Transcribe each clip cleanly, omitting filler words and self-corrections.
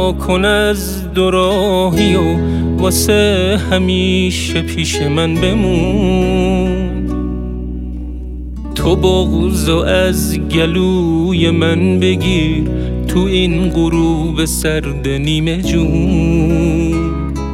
رها کن از دوراهی و واسه همیشه پیش من بمون. تو بغضو از گلوی من بگیر تو این غروب سرد نیمه جون.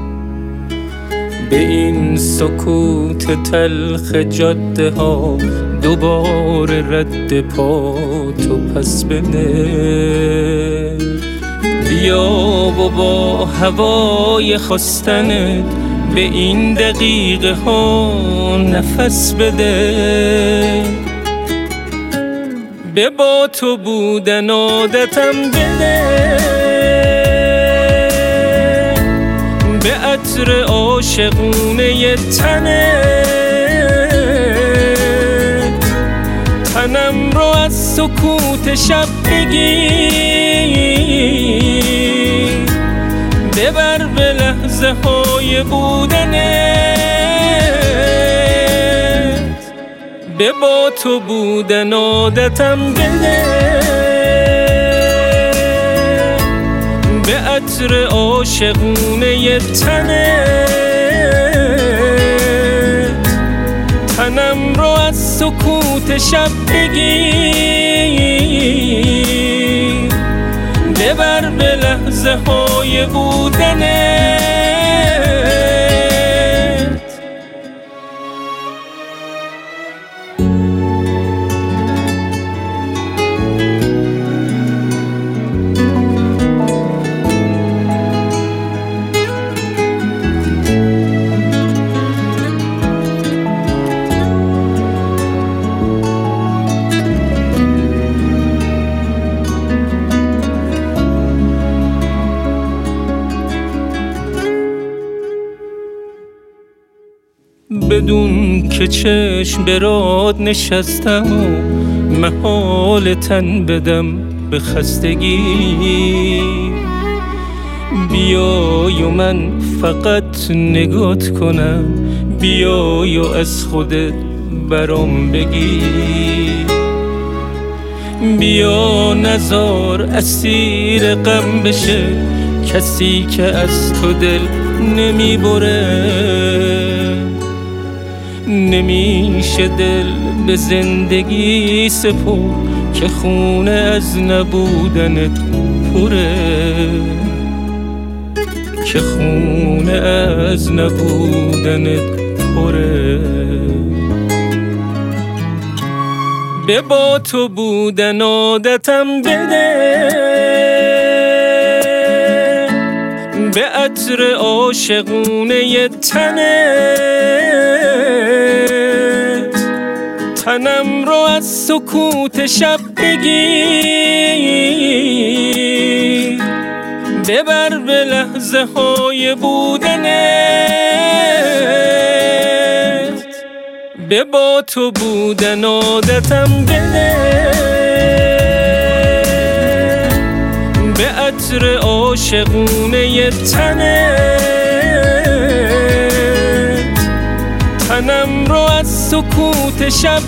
به این سکوت تلخ جاده ها دوباره رد پا تو پس بده. بیا و با هوای خواستنت به این دقیقه ها نفس بده. به با تو بودن عادتم بده، به عطر عاشقونه تنم رو از سکوت شب بگیر. ببر به لحظه های بودنت، به با تو بودن عادتم بده. به عطر عاشقونه تنم رو از سکوت شب بگیر. ببر به لحظه های بودنت. بدون که چشم به راد نشستم و محال تن بدم به خستگی. بیای و من فقط نگات کنم، بیای و از خودت برام بگی. بیا نزار اسیر غم بشه کسی که از تو دل نمی بره. نمیشه دل به زندگی سپرد که خونه از نبودنت پره. که خونه از نبودنت پره. به با تو بودن عادتم بده، به عطر عاشقونه تنم رو از سکوت شب بگیر. ببر به لحظه های بودنت، به با تو بودن عادتم بده. به عطر عاشقونه تنم رو از سکوت شب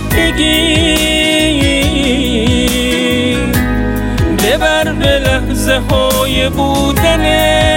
بگیر. ببر به لحظه های بودنت.